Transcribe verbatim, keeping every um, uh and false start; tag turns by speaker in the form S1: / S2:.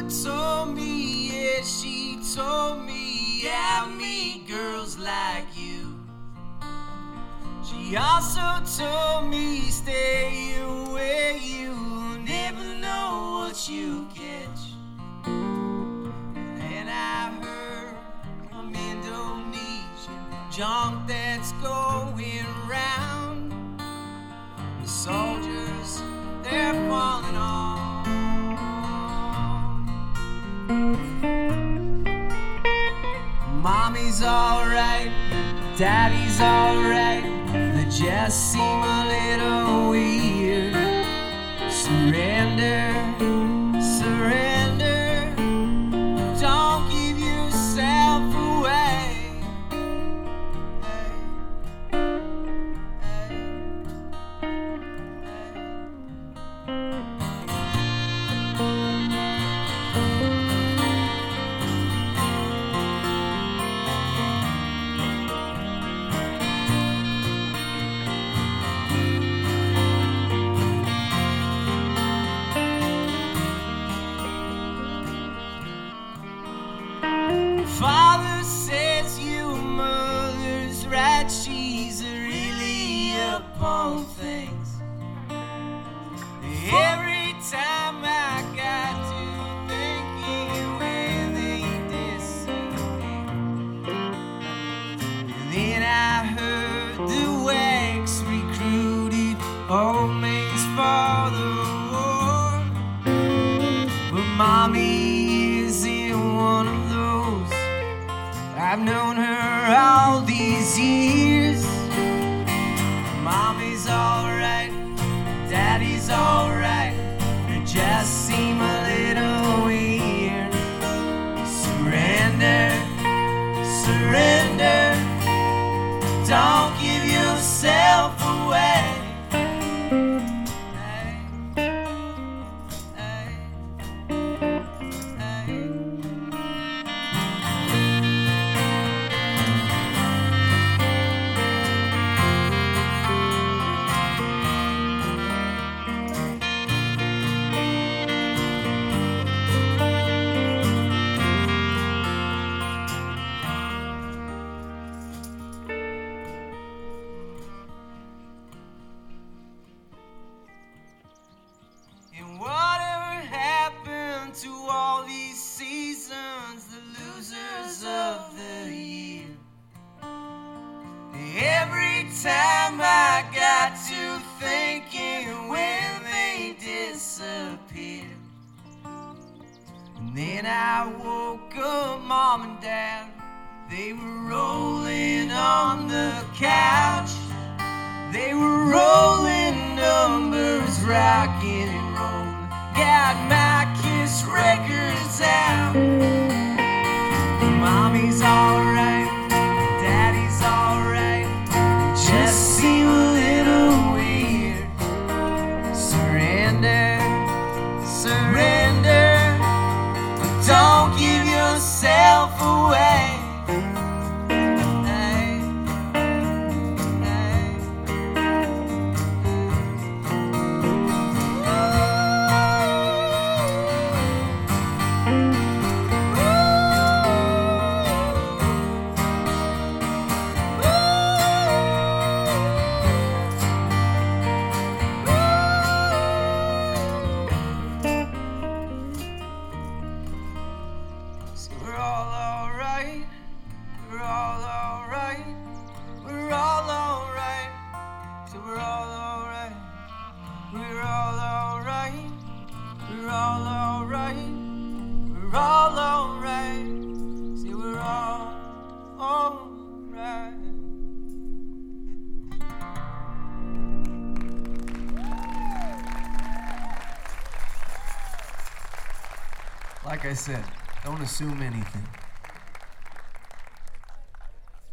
S1: told me, yeah, she told me, I meet girls like you. She also told me, stay away, you never know what you catch. And I heard from Indonesian junk that's going round. The soldiers, they're falling off. Mommy's alright, daddy's alright, they just seem a little weird. Surrender, surrender, don't give yourself away. Father says you, mother's right, she's really up on things. Every time I got to thinking when they disappear, and then I heard the Wax recruited old maids for the war, but Mommy isn't one of those. I've known her all these years. Mommy's alright, daddy's alright, they just seem a little weird. Surrender, surrender, don't give yourself away. And whatever happened to all these seasons, the losers of the year? Every time I got to thinking when they disappeared, and then I woke up, Mom and Dad, they were rolling on the couch. They were rolling numbers, rocking and rolling. Got my Kiss records out. Mommy's alright, daddy's alright, they just seem a little weird. Surrender, surrender, don't give yourself away. So we're all alright, we're all alright, we're all alright, so we're all alright, we're all alright, we're all alright, we're all alright, so we're all alright. Like I said, don't assume anything.